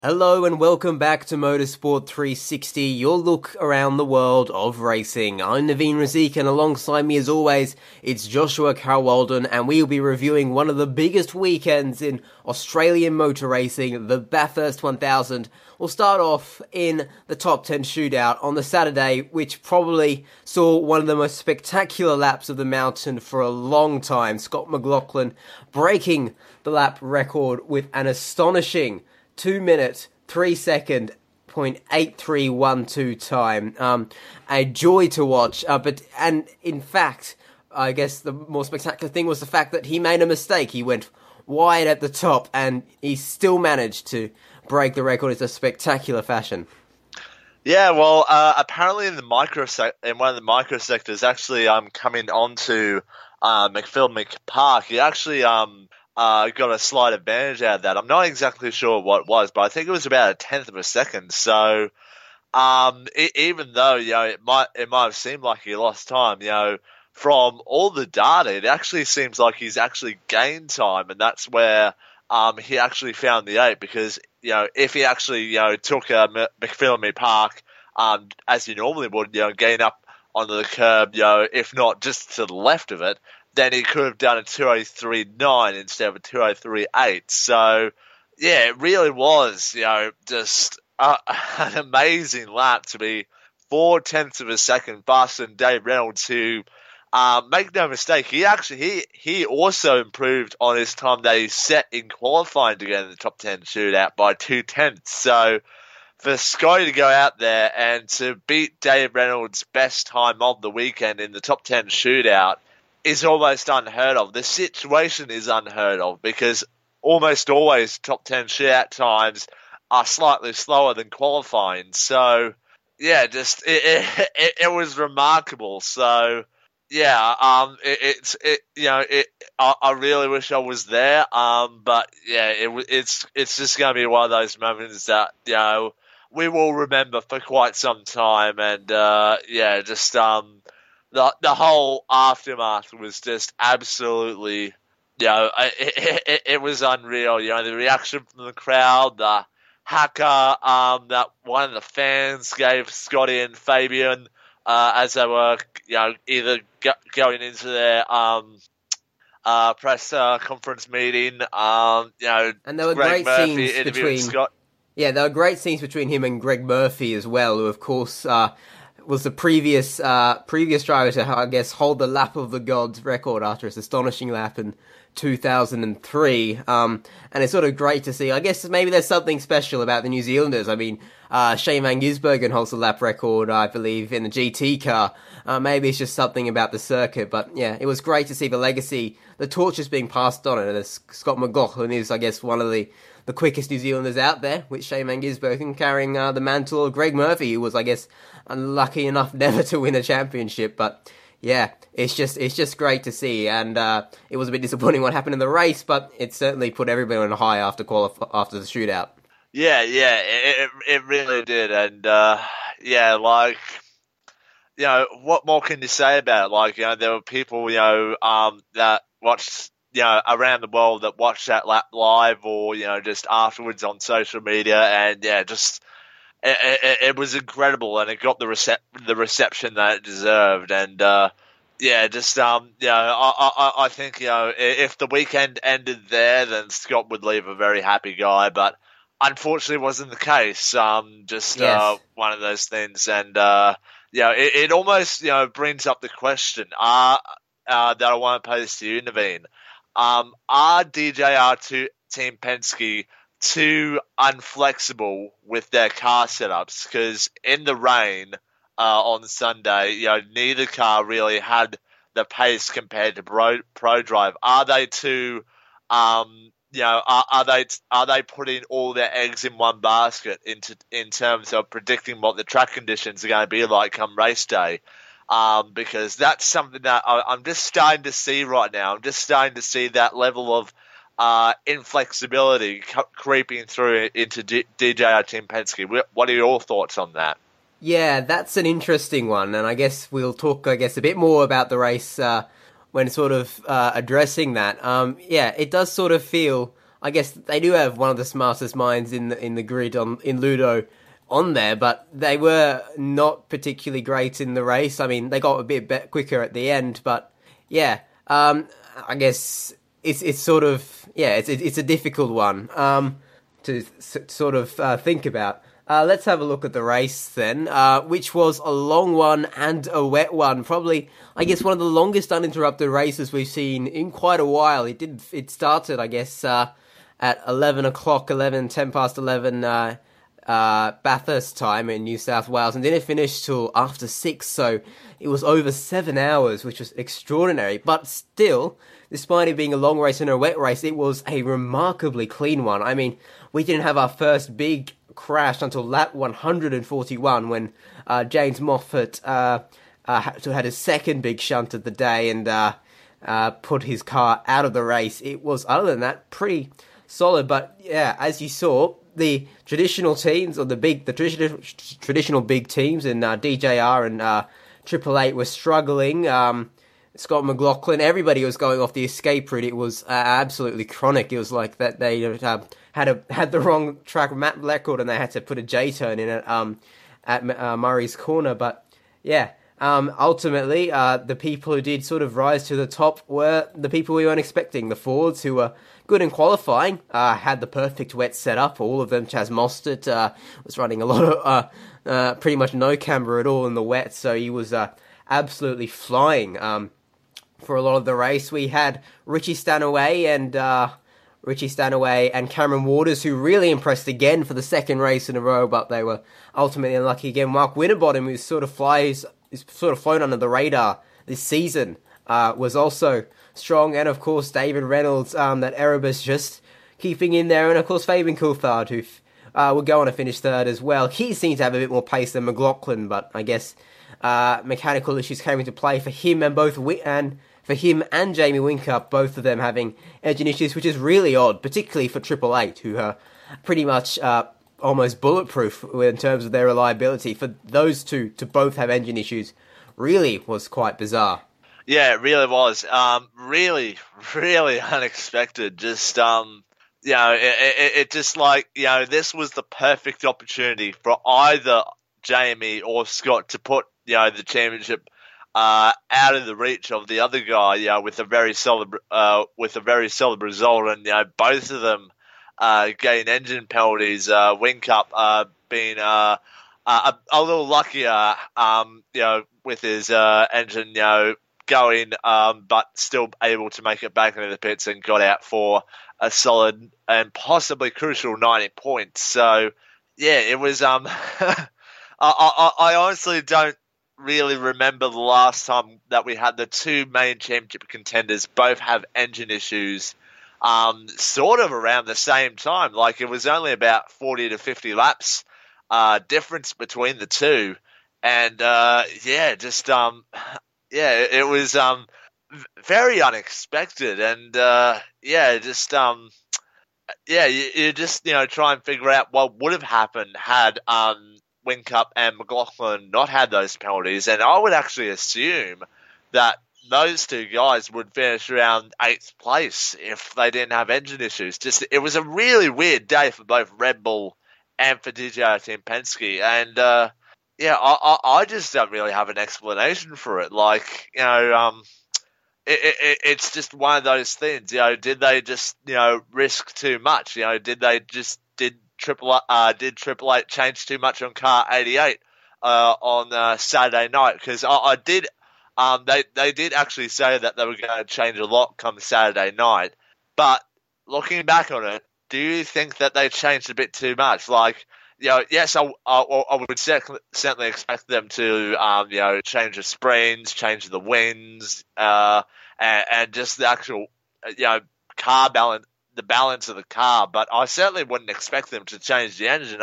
Hello and welcome back to Motorsport 360, your look around the world of racing. I'm Naveen Razik and alongside me as always, it's Joshua Carwalden and we'll be reviewing one of the biggest weekends in Australian motor racing, the Bathurst 1000. We'll start off in the top 10 shootout on the Saturday, which probably saw one of the most spectacular laps of the mountain for a long time. Scott McLaughlin breaking the lap record with an astonishing 2-minute, 3-second, 0.8312 time. A joy to watch. And in fact, I guess the more spectacular thing was the fact that he made a mistake. He went wide at the top and he still managed to break the record in a spectacular fashion. Yeah, well, apparently in one of the microsectors, actually, coming onto McPhillip Park, he actually got a slight advantage out of that. I'm not exactly sure what it was, but I think it was about a tenth of a second. So, even though it might have seemed like he lost time, from all the data, it actually seems like he's actually gained time, and that's where he actually found the 8. Because if he actually took McPhillip Park as he normally would, gain up onto the curb, if not just to the left of it, then he could have done a 2:03.9 instead of a 2:03.8. So, yeah, it really was, just an amazing lap to be 0.4 of a second faster than Dave Reynolds, who, make no mistake, he also improved on his time that he set in qualifying to get in the top 10 shootout by 0.2. So, for Scotty to go out there and to beat Dave Reynolds' best time of the weekend in the top 10 shootout is almost unheard of. The situation is unheard of because almost always top 10 shootout times are slightly slower than qualifying. So, yeah, just it was remarkable. So, yeah, I really wish I was there. But yeah, it's just going to be one of those moments that we will remember for quite some time. And just the whole aftermath was just absolutely, it was unreal. The reaction from the crowd, the haka that one of the fans gave Scotty and Fabian as they were, either going into their press conference meeting. And there were Greg great Murphy scenes interviewing between Scott. Yeah, there were great scenes between him and Greg Murphy as well, who of course was the previous driver to, I guess, hold the lap of the gods record after his astonishing lap in 2003. And it's sort of great to see. I guess maybe there's something special about the New Zealanders. I mean, Shane Van Gisbergen holds the lap record, I believe, in the GT car. Maybe it's just something about the circuit. But yeah, it was great to see the legacy, the torch is being passed on. And Scott McLaughlin is, I guess, one of the quickest New Zealanders out there, with Shane Van Gisbergen carrying the mantle of Greg Murphy, who was, I guess, unlucky enough never to win a championship. But yeah, it's just great to see, and it was a bit disappointing what happened in the race, but it certainly put everybody on a high after the shootout. Yeah, it really did, and what more can you say about it? There were people, that watched, around the world that watched that lap live or, just afterwards on social media. And yeah, just, it was incredible and it got the reception that it deserved. And, I think, if the weekend ended there, then Scott would leave a very happy guy, but unfortunately wasn't the case. Yes. One of those things. And, it almost, brings up the question, that I want to pose to you, Naveen. Are DJR Team Penske too unflexible with their car setups? Because in the rain on Sunday, neither car really had the pace compared to Pro Drive. Are they too, are they putting all their eggs in one basket in terms of predicting what the track conditions are going to be like come race day? Because that's something that I'm just starting to see right now. I'm just starting to see that level of inflexibility creeping through into DJR Team Penske. What are your thoughts on that? Yeah, that's an interesting one, and I guess we'll talk, a bit more about the race when sort of addressing that. It does sort of feel, I guess they do have one of the smartest minds in the grid in Ludo on there, but they were not particularly great in the race. I mean, they got a bit quicker at the end, but yeah, I guess it's sort of it's a difficult one to sort of think about. Let's have a look at the race then, which was a long one and a wet one. Probably, I guess, one of the longest uninterrupted races we've seen in quite a while. It started, I guess, at 11 o'clock, 10 past 11 Bathurst time in New South Wales, and didn't finish till after 6, so it was over 7 hours, which was extraordinary. But still, despite it being a long race and a wet race, it was a remarkably clean one. I mean, we didn't have our first big crash until lap 141 when James Moffat had his second big shunt of the day and put his car out of the race. It was, other than that, pretty solid. But yeah, as you saw, the traditional teams, or the traditional big teams in DJR and Triple Eight were struggling. Scott McLaughlin, everybody was going off the escape route. It was absolutely chronic. It was like that they had the wrong track map record and they had to put a J-turn in it at Murray's Corner. But yeah, ultimately, the people who did sort of rise to the top were the people we weren't expecting. The Fords, who were good in qualifying, had the perfect wet setup. All of them. Chaz Mostert was running a lot of pretty much no camber at all in the wet, so he was absolutely flying for a lot of the race. We had Richie Stanaway and Cameron Waters, who really impressed again for the second race in a row, but they were ultimately unlucky again. Mark Winterbottom, who's sort of flown under the radar this season, was also strong, and of course David Reynolds, that Erebus just keeping in there, and of course Fabian Coulthard, who will go on to finish third as well. He seems to have a bit more pace than McLaughlin, but I guess mechanical issues came into play for him and Jamie Whincup, both of them having engine issues, which is really odd, particularly for Triple Eight, who are pretty much almost bulletproof in terms of their reliability. For those two to both have engine issues really was quite bizarre. Yeah, it really was. Really, really unexpected. Just, it just like, this was the perfect opportunity for either Jamie or Scott to put, the championship out of the reach of the other guy, with a very solid result, and both of them gain engine penalties. Whincup being a little luckier, with his engine, going, but still able to make it back into the pits and got out for a solid and possibly crucial 90 points. So yeah, it was. I honestly don't really remember the last time that we had the two main championship contenders both have engine issues sort of around the same time. Like, it was only about 40 to 50 laps difference between the two, and it was very unexpected, and you just try and figure out what would have happened had Whincup and McLaughlin not had those penalties, and I would actually assume that those two guys would finish around 8th place if they didn't have engine issues. It was a really weird day for both Red Bull and for DJR Team Penske, and I just don't really have an explanation for it. Like, it's just one of those things. Did they just risk too much? Did Triple Eight change too much on car 88 on Saturday night? Because they did actually say that they were going to change a lot come Saturday night. But looking back on it, do you think that they changed a bit too much? Like, yes, I would certainly expect them to change the springs, change the wings, and just the actual car balance. The balance of the car, but I certainly wouldn't expect them to change the engine.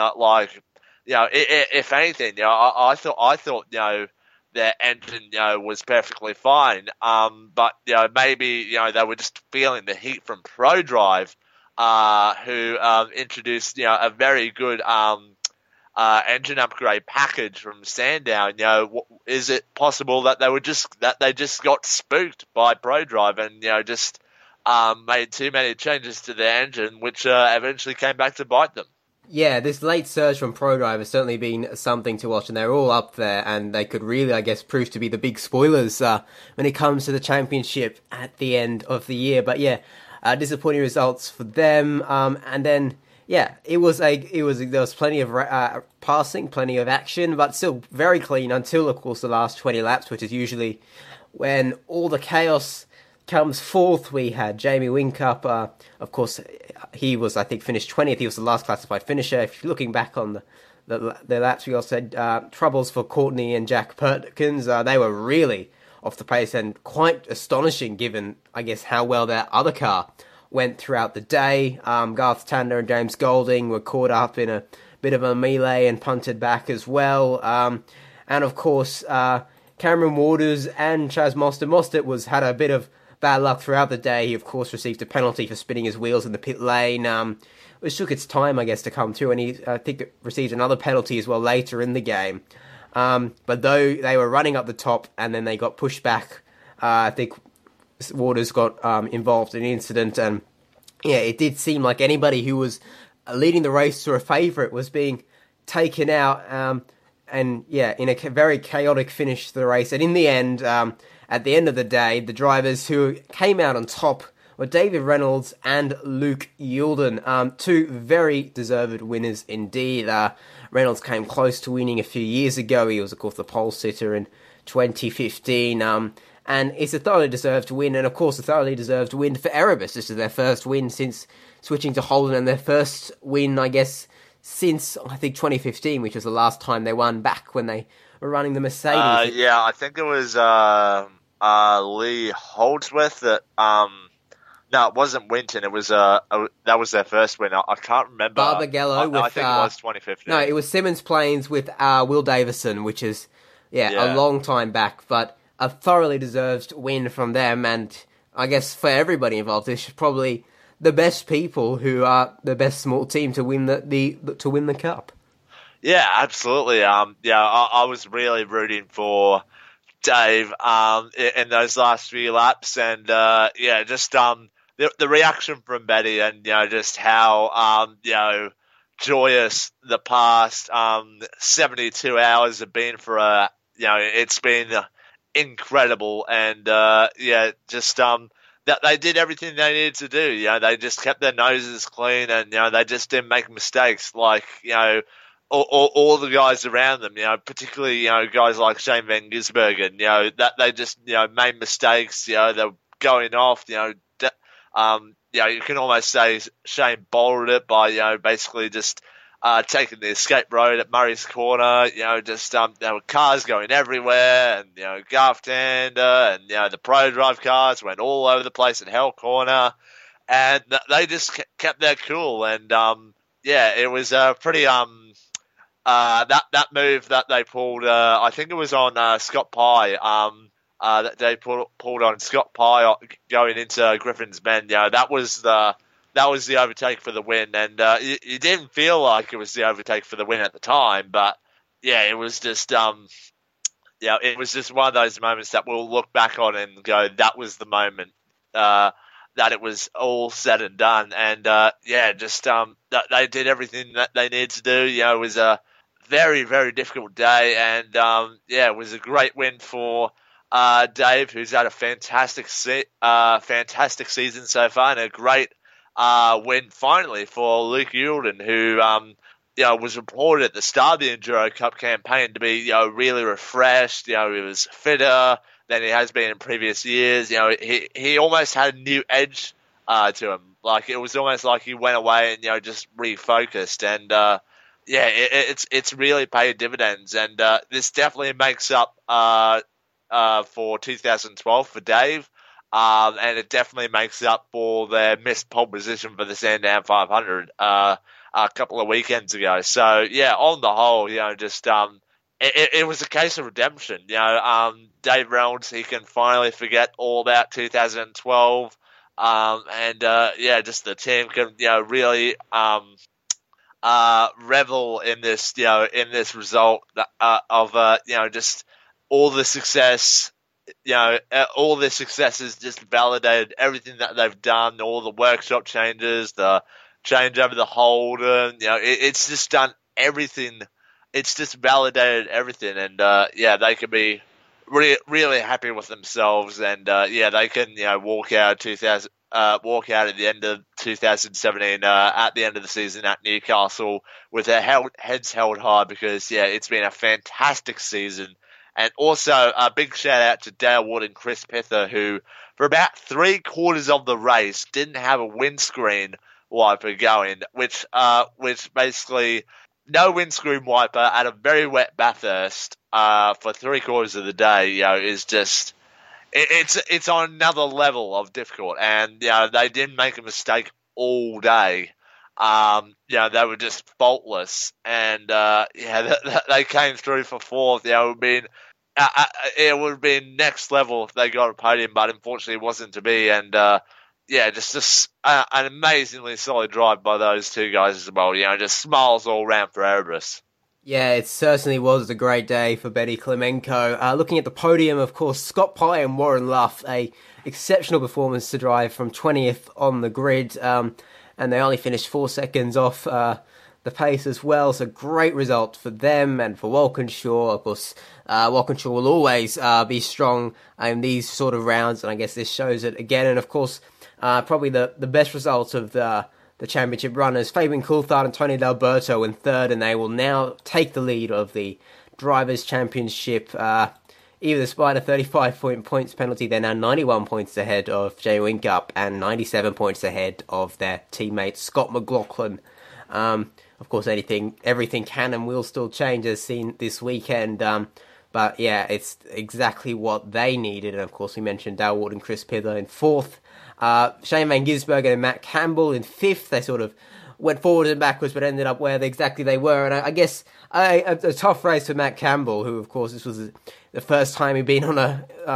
If anything, I thought their engine was perfectly fine. But maybe they were just feeling the heat from ProDrive, who introduced a very good engine upgrade package from Sandown. Is it possible that they just got spooked by ProDrive and just made too many changes to their engine, which eventually came back to bite them. Yeah, this late surge from ProDrive has certainly been something to watch, and they're all up there, and they could really, I guess, prove to be the big spoilers when it comes to the championship at the end of the year. But yeah, disappointing results for them. And then yeah, there was plenty of passing, plenty of action, but still very clean until, of course, the last 20 laps, which is usually when all the chaos comes forth. We had Jamie Whincup, of course, he was, I think, finished 20th. He was the last classified finisher. If you're looking back on the laps, we also had troubles for Courtney and Jack Perkins. They were really off the pace and quite astonishing given, I guess, how well their other car went throughout the day. Garth Tander and James Golding were caught up in a bit of a melee and punted back as well. And of course, Cameron Waters and Chaz Mostert. Mostert had a bit of bad luck throughout the day. He, of course, received a penalty for spinning his wheels in the pit lane, which took its time, I guess, to come through, and he, I think, received another penalty as well later in the game. But though they were running up the top, and then they got pushed back, I think Waters got involved in an incident, and yeah, it did seem like anybody who was leading the race to a favourite was being taken out, and yeah, in a very chaotic finish to the race. And in the end, at the end of the day, the drivers who came out on top were David Reynolds and Luke Youlden, two very deserved winners indeed. Reynolds came close to winning a few years ago. He was, of course, the pole sitter in 2015, and it's a thoroughly deserved win, and of course a thoroughly deserved win for Erebus. This is their first win since switching to Holden, and their first win, I guess, since, I think, 2015, which was the last time they won back when they were running the Mercedes. Yeah, I think it was Lee Holdsworth that... No, it wasn't Winton. It was that was their first win. I can't remember. Barbagallo with... I think it was 2015. No, it was Simmons Plains with Will Davison, which is, a long time back, but a thoroughly deserved win from them, and I guess for everybody involved, it's probably the best people who are the best small team to win the cup. Yeah, absolutely. I was really rooting for Dave in those last few laps, and just the reaction from Betty, and just how joyous the past 72 hours have been for her. It's been incredible, and that they did everything they needed to do. They just kept their noses clean, and they just didn't make mistakes. Like all the guys around them, particularly guys like Shane Van Gisbergen, that they just made mistakes. They were going off. You can almost say Shane bolted it by basically just taking the escape road at Murray's Corner. There were cars going everywhere, and Garth Tander and the ProDrive cars went all over the place at Hell Corner, and they just kept their cool. And it was pretty that move that they pulled. I think it was on Scott Pye. That they pulled on Scott Pye going into Griffin's Bend. That was the overtake for the win, and you didn't feel like it was the overtake for the win at the time, but it was just it was just one of those moments that we'll look back on and go, that was the moment that it was all said and done, and they did everything that they needed to do. It was a very, very difficult day, and it was a great win for Dave, who's had a fantastic season so far, and a great win finally for Luke Youlden, who was reported at the start of the Enduro Cup campaign to be really refreshed. He was fitter than he has been in previous years. He almost had a new edge to him. Like, it was almost like he went away and just refocused, and it's really paid dividends, and this definitely makes up for 2012 for Dave. And it definitely makes up for their missed pole position for the Sandown 500 a couple of weekends ago. So on the whole, it was a case of redemption. Dave Reynolds, he can finally forget all about 2012, and just the team can really revel in this result of just all the success all their successes just validated everything that they've done, all the workshop changes, the change over the Holden. It's just done everything. It's just validated everything, and they can be really happy with themselves, and they can walk out at the end of 2017 at the end of the season at Newcastle with their heads held high, because it's been a fantastic season. And also a big shout out to Dale Wood and Chris Pither, who for about 3/4 of the race didn't have a windscreen wiper going, which basically no windscreen wiper at a very wet Bathurst for 3/4 of the day, is just it's on another level of difficult. And they didn't make a mistake all day. They were just faultless, and they came through for fourth. It would have been next level if they got a podium, but unfortunately it wasn't to be. And just an amazingly solid drive by those two guys as well. Just smiles all round for Erebus. Yeah, it certainly was a great day for Betty Klimenko. Looking at the podium, of course, Scott Pye and Warren Luff, a exceptional performance to drive from 20th on the grid, and they only finished 4 seconds off the pace as well, so great result for them. And for Walkinshaw, of course, Walkinshaw will always be strong in these sort of rounds, and I guess this shows it again. And of course, probably the best result of the championship runners, Fabian Coulthard and Tony D'Alberto in third, and they will now take the lead of the Drivers' Championship. Even despite a 35-point points penalty, they're now 91 points ahead of Jay Whincup and 97 points ahead of their teammate Scott McLaughlin. Of course, everything can and will still change as seen this weekend. But yeah, it's exactly what they needed. And of course, we mentioned Dale Ward and Chris Pither in fourth. Shane Van Gisbergen and Matt Campbell in fifth. They sort of went forwards and backwards, but ended up where exactly they were. And I guess a tough race for Matt Campbell, who of course this was the first time he'd been on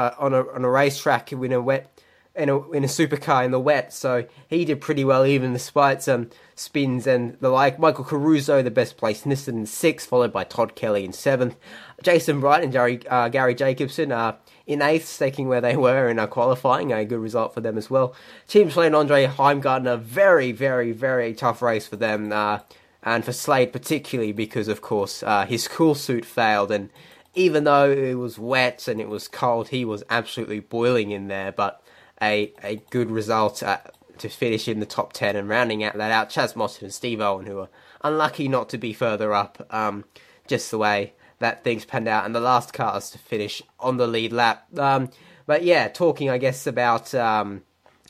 a racetrack in a supercar in the wet, so he did pretty well even despite some spins and the like. Michael Caruso, the best placed Nissan, in sixth, followed by Todd Kelly in seventh. Jason Bright and Gary Jacobson in eighth, staking where they were in qualifying. A good result for them as well. Team Slade and Andre Heimgartner, very, very, very tough race for them, and for Slade particularly because, of course, his cool suit failed, and even though it was wet and it was cold, he was absolutely boiling in there, but a good result to finish in the top 10, and rounding out that out, Chaz Mostert and Steve Owen, who are unlucky not to be further up, just the way that things panned out, and the last cars to finish on the lead lap. But yeah, talking I guess about the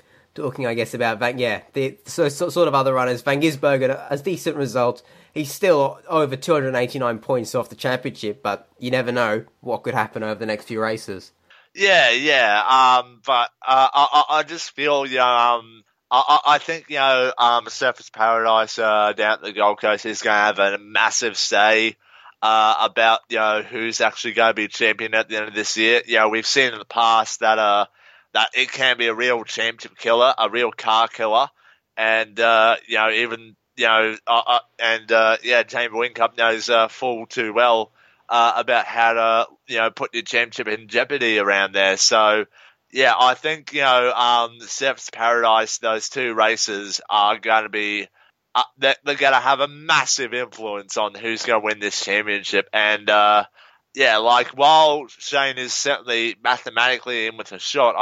sort of other runners. Van Gisbergen, a decent result. He's still over 289 points off the championship, but you never know what could happen over the next few races. Yeah. But I just feel, I think, Surfers Paradise down at the Gold Coast is going to have a massive say about, who's actually going to be champion at the end of this year. We've seen in the past that it can be a real championship killer, a real car killer, and Jamie Whincup knows full too well about how to, put your championship in jeopardy around there. So, yeah, I think, Surfers Paradise, those two races are going to be, they're going to have a massive influence on who's going to win this championship. And, while Shane is certainly mathematically in with a shot,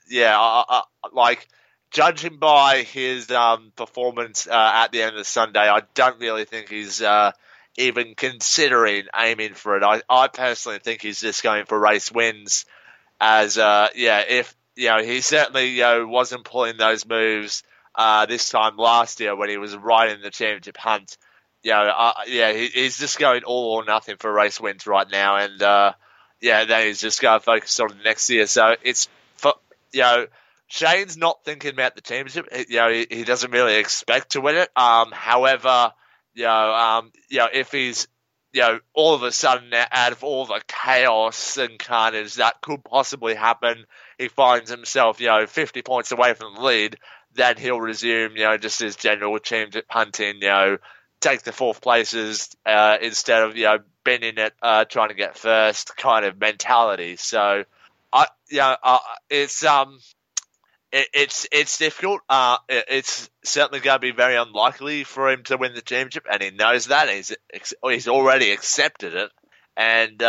judging by his performance at the end of the Sunday, I don't really think he's even considering aiming for it. I personally think he's just going for race wins. As if he certainly wasn't pulling those moves this time last year when he was right in the championship hunt. He's just going all or nothing for race wins right now, and then he's just going to focus on the next year. So it's for Shane's not thinking about the championship. He doesn't really expect to win it. However, if he's all of a sudden, out of all the chaos and carnage that could possibly happen, he finds himself 50 points away from the lead, then he'll resume just his general championship hunting, take the fourth places instead of bending it, trying to get first kind of mentality. So it's it's difficult. It's certainly going to be very unlikely for him to win the championship, and he knows that. He's already accepted it, and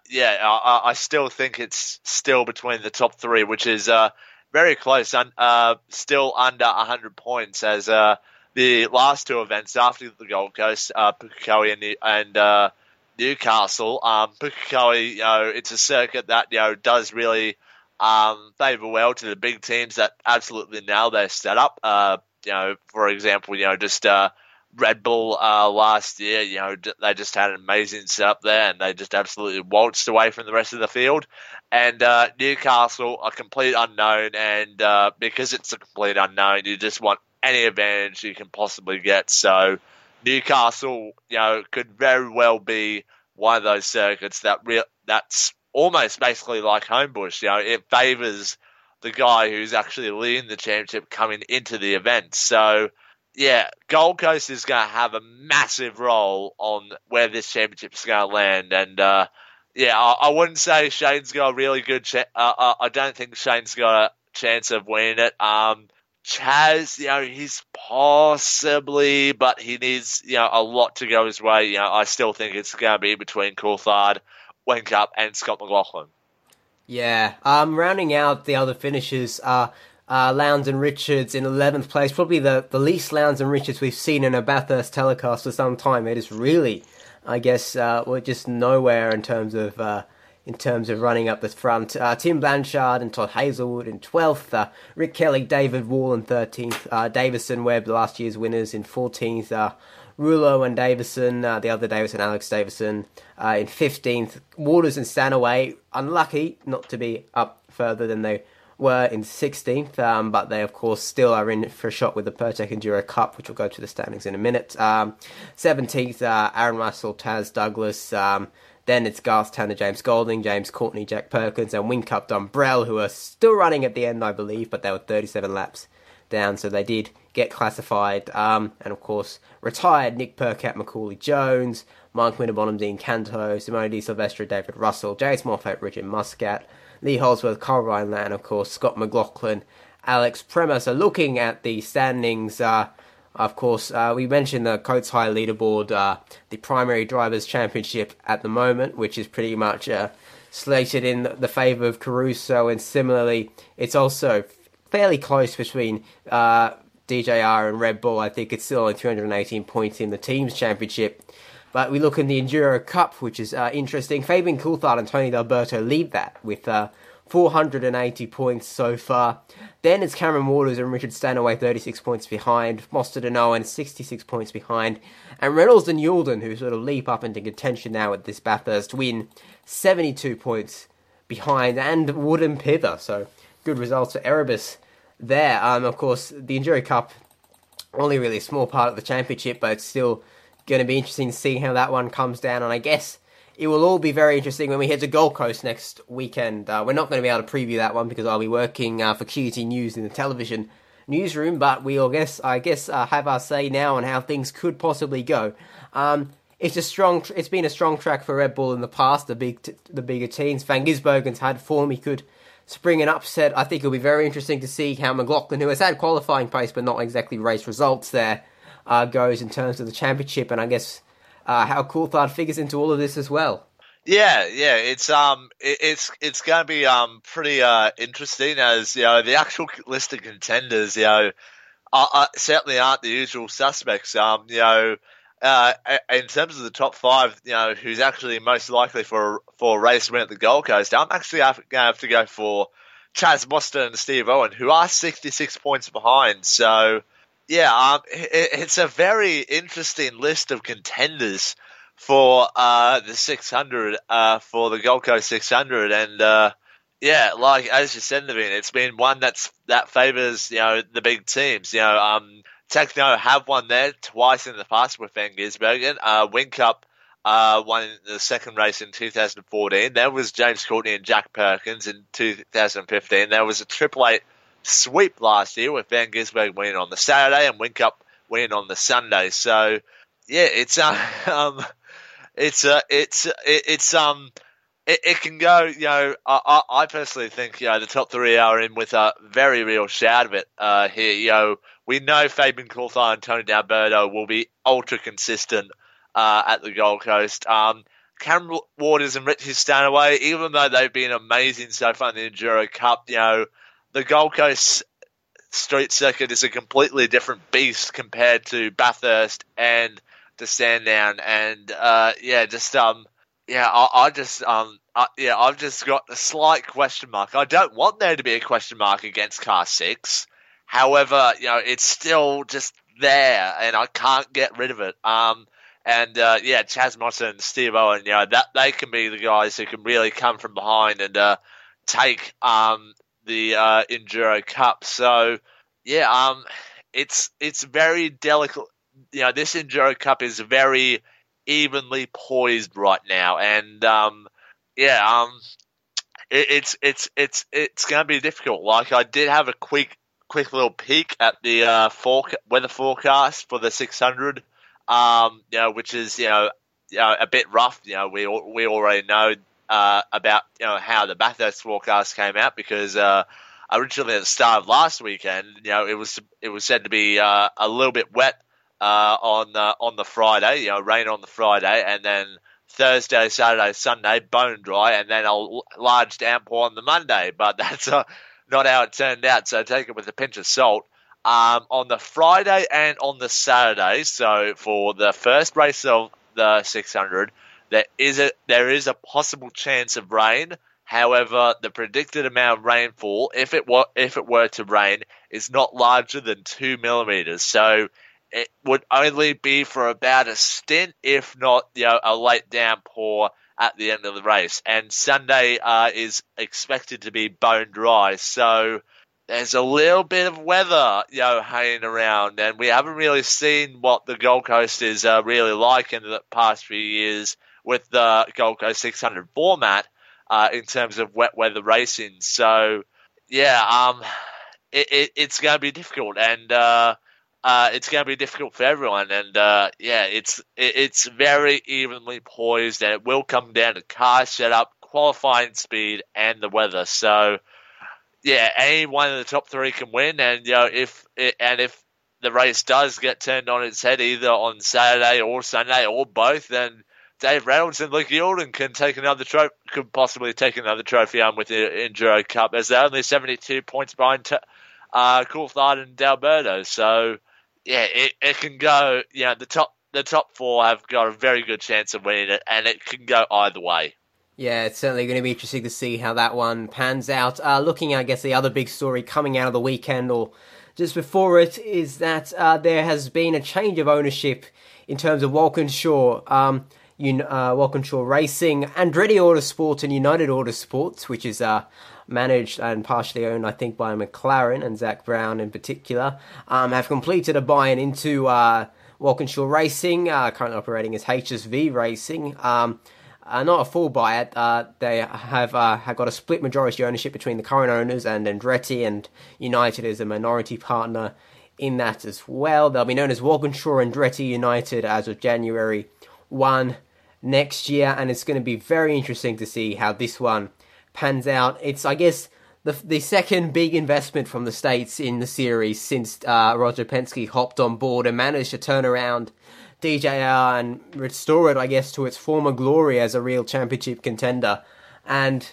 I still think it's still between the top three, which is very close, and still under 100 points as the last two events after the Gold Coast, Pukekohe and Newcastle. Pukekohe, it's a circuit that does really favour well to the big teams that absolutely nail their setup. For example, just Red Bull last year, they just had an amazing setup there, and they just absolutely waltzed away from the rest of the field. And Newcastle, a complete unknown, and because it's a complete unknown, you just want any advantage you can possibly get. So Newcastle, could very well be one of those circuits that's almost basically like Homebush. It favours the guy who's actually leading the championship coming into the event. So, Gold Coast is going to have a massive role on where this championship is going to land. And, I wouldn't say Shane's got a really good I don't think Shane's got a chance of winning it. Chaz, he's possibly, but he needs, a lot to go his way. I still think it's going to be between Coulthard, Whincup, and Scott McLaughlin. Yeah, rounding out the other finishers are Lowndes and Richards in 11th place, probably the least Lowndes and Richards we've seen in a Bathurst telecast for some time. It is really, I guess, we're just nowhere in terms of running up the front. Tim Blanchard and Todd Hazelwood in 12th, Rick Kelly, David Wall in 13th, Davison Webb, last year's winners, in 14th, Rouleau and Davison, the other Davison, Alex Davison, in 15th, Waters and Stanaway, unlucky not to be up further than they were in 16th, but they of course still are in for a shot with the Pertec Enduro Cup, which will go to the standings in a minute. 17th, Aaron Russell, Taz Douglas, then it's Garth Tanner, James Golding, James Courtney, Jack Perkins, and Whincup Dumbrell, who are still running at the end, I believe, but they were 37 laps down, so they did get classified. And of course, retired Nick Percat, Macaulay Jones, Mark Winterbottom, Dean Canto, Simone Di Silvestro, David Russell, James Moffat, Richard Muscat, Lee Holsworth, Carl Ryan Land, of course, Scott McLaughlin, Alex Premer. So looking at the standings, of course, we mentioned the Coates High leaderboard, the Primary Drivers' Championship at the moment, which is pretty much slated in the favour of Caruso, and similarly, it's also fairly close between DJR and Red Bull. I think it's still only 318 points in the Teams' Championship. But we look in the Enduro Cup, which is interesting. Fabian Coulthard and Tony D'Alberto lead that with 480 points so far. Then it's Cameron Waters and Richard Stanaway 36 points behind. Mostert and Owen 66 points behind. And Reynolds and Youlden, who sort of leap up into contention now with this Bathurst win, 72 points behind. And Wood and Pither, so good results for Erebus there. Of course, the Enduro Cup, only really a small part of the championship, but it's still going to be interesting to see how that one comes down. And I guess it will all be very interesting when we head to Gold Coast next weekend. We're not going to be able to preview that one because I'll be working for QT News in the television newsroom, but we'll have our say now on how things could possibly go. It's been a strong track for Red Bull in the past, the bigger teams. Van Gisbergen's had form. He could spring an upset. I think it'll be very interesting to see how McLaughlin, who has had qualifying pace but not exactly race results there, goes in terms of the championship, and I guess how Coulthard figures into all of this as well. Yeah, it's going to be pretty interesting, as the actual list of contenders certainly aren't the usual suspects. In terms of the top five, who's actually most likely for a race win at the Gold Coast, I'm actually going to have to go for Chaz Mostert and Steve Owen, who are 66 points behind. So it's a very interesting list of contenders for the 600, for the Gold Coast 600, and like as you said, Naveen, it's been one that favours the big teams. Techno have won there twice in the past with Van Gisbergen. Whincup won the second race in 2014. There was James Courtney and Jack Perkins in 2015. There was a Triple Eight sweep last year with Van Gisbergen winning on the Saturday and Whincup winning on the Sunday. it can go, I personally think, the top three are in with a very real shout of it here. We know Fabian Coulthard and Tony D'Alberto will be ultra consistent at the Gold Coast. Cameron Waters and Richie Stanaway, even though they've been amazing so far in the Enduro Cup, the Gold Coast street circuit is a completely different beast compared to Bathurst and to Sandown. And, I've just got a slight question mark. I don't want there to be a question mark against Car 6. However, it's still just there, and I can't get rid of it. Chaz Motter and Steve Owen, that they can be the guys who can really come from behind and take the Enduro Cup. So, it's very delicate. This Enduro Cup is very evenly poised right now, and it's going to be difficult. Like, I did have a quick little peek at the weather forecast for the 600, which is a bit rough. We already know about how the Bathurst forecast came out, because originally at the start of last weekend, it was said to be a little bit wet on the Friday, rain on the Friday, and then Thursday, Saturday, Sunday, bone dry, and then a large downpour on the Monday. But that's not how it turned out, so take it with a pinch of salt. On the Friday and on the Saturday, so for the first race of the 600, there is a possible chance of rain. However, the predicted amount of rainfall, if it were to rain, is not larger than 2 millimeters. So it would only be for about a stint, if not, a late downpour at the end of the race. And Sunday is expected to be bone dry. So there's a little bit of weather, hanging around, and we haven't really seen what the Gold Coast is really like in the past few years with the Gold Coast 600 format in terms of wet weather racing. So, it's going to be difficult, and it's going to be difficult for everyone, and it's very evenly poised, and it will come down to car setup, qualifying speed, and the weather. So, any one of the top three can win, and if the race does get turned on its head either on Saturday or Sunday or both, then Dave Reynolds and Luke Youlden could possibly take another trophy home with the Enduro Cup, as they're only 72 points behind Coulthard and D'Alberto. So, it can go. The top four have got a very good chance of winning it, and it can go either way. Yeah, it's certainly going to be interesting to see how that one pans out. Looking at, I guess, the other big story coming out of the weekend, or just before it, is that there has been a change of ownership in terms of Walkinshaw, Walkinshaw Racing, Andretti Autosport, and United Autosports, which is managed and partially owned, I think, by McLaren and Zach Brown in particular, have completed a buy-in into Walkinshaw Racing, currently operating as HSV Racing. Not a full buyout. They have got a split majority ownership between the current owners, and Andretti, and United is a minority partner in that as well. They'll be known as Walkinshaw Andretti United as of January 1 next year, and it's going to be very interesting to see how this one pans out. It's, I guess, the second big investment from the States in the series since Roger Penske hopped on board and managed to turn around DJR and restore it, I guess, to its former glory as a real championship contender. And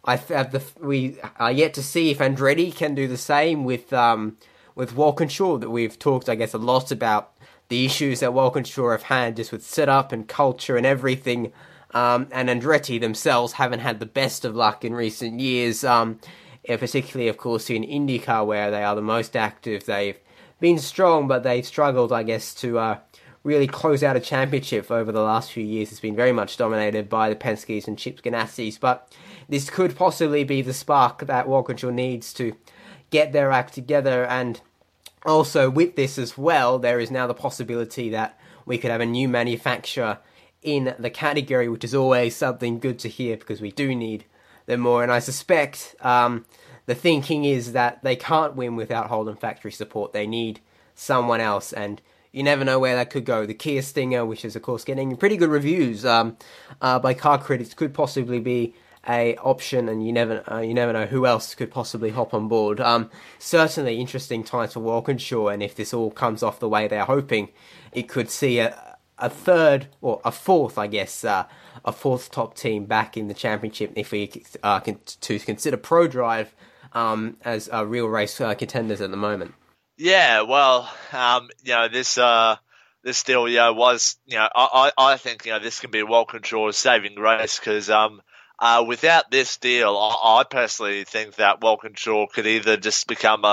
we are yet to see if Andretti can do the same with Walkinshaw. That we've talked, I guess, a lot about the issues that Walkinshaw have had just with setup and culture and everything. And Andretti themselves haven't had the best of luck in recent years, particularly, of course, in IndyCar, where they are the most active. They've been strong, but they've struggled, I guess, to really close out a championship over the last few years. It's been very much dominated by the Penske's and Chip Ganassi's, but this could possibly be the spark that Walkinshaw needs to get their act together. And also with this as well, there is now the possibility that we could have a new manufacturer in the category, which is always something good to hear, because we do need them more. And I suspect the thinking is that they can't win without Holden factory support. They need someone else, and you never know where that could go. The Kia Stinger, which is, of course, getting pretty good reviews by car critics, could possibly be a option, and you never know who else could possibly hop on board. Certainly interesting times for Walkinshaw, and if this all comes off the way they're hoping, it could see a third or a fourth, I guess, a fourth top team back in the championship. If we to consider ProDrive as real race contenders at the moment. Yeah, well, this deal, was, I think, this can be Walkinshaw's saving grace because, without this deal, I personally think that Walkinshaw could either just become